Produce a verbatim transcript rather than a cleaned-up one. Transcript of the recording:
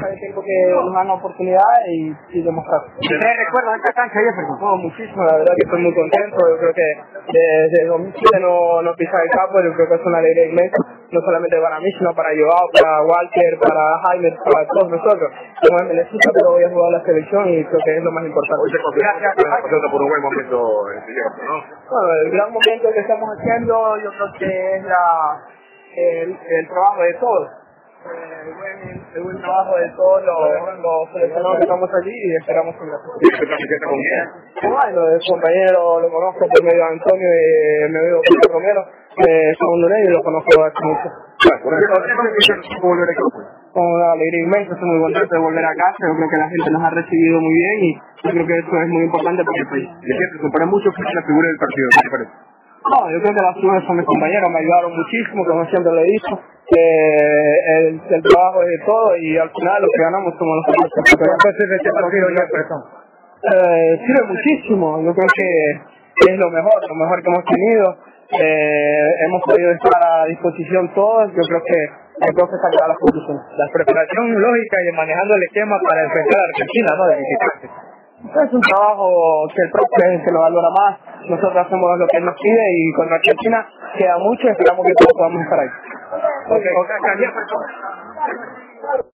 aprovechar el tiempo que nos dan la oportunidad y, y demostrar. ¿Qué recuerdas de esta cancha, Jefferson? No, muchísimo, la verdad que estoy muy contento. Yo creo que desde dos mil siete no, no pisar el campo, yo creo que es una alegría inmensa, no solamente para mí, sino para Joao, para Walter, para Jaime, para todos nosotros. Como me necesita, pero voy a jugar a la selección y creo que es lo más importante. Hoy te consideras por un buen momento en directo, ¿no? Bueno, el gran momento que estamos haciendo, yo creo que es la el, el trabajo de todos. El buen, el buen trabajo de todos los, los seleccionados que estamos allí y esperamos con la ¿Tienes camiseta con quién? Bueno, el compañero lo conozco por medio de Antonio y me veo Pedro Romero, eh, son hondureños y lo conozco hace mucho. Con una alegría inmensa, estoy muy contento de volver a casa, yo creo que la gente nos ha recibido muy bien y yo creo que eso es muy importante para el país. Le siempre supone mucho que es la figura del partido, ¿qué te parece? No, yo creo que las figuras son mis compañeros, me ayudaron muchísimo, como siempre lo he dicho. Eh, el, el trabajo es de todo y al final lo que ganamos somos los otros. Entonces, este partido, Jefferson. Eh, sirve muchísimo, yo creo que es lo mejor, lo mejor que hemos tenido. Eh, hemos podido estar a disposición todos, yo creo que el profe sacará las conclusiones. La preparación lógica y manejando el esquema para enfrentar a Argentina, ¿no? De visitante. Es un trabajo que el profe se lo valora más, nosotros hacemos lo que él nos pide y contra Argentina queda mucho y esperamos que todos podamos estar ahí. Ok, okay.